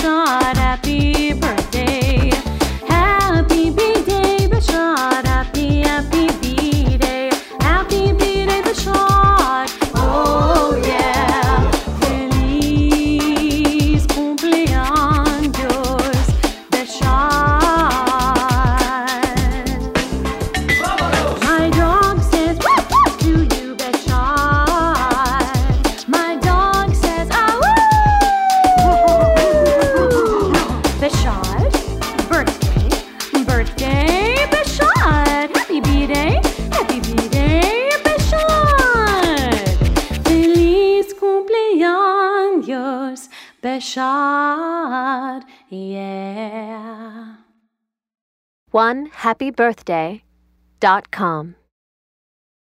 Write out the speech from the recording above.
Beshad, happy birthday. Happy B-Day, Beshad, happy B-Day. Happy B-Day, Beshad. Oh yeah. Feliz cumpleaños, Beshad. My dog says woof woof to you, Beshad. My dog says ah woo. Beshad, birthday, Beshad. Happy B-Day, Beshad. Feliz cumpleaños, Beshad, yeah. OneHappyBirthday.com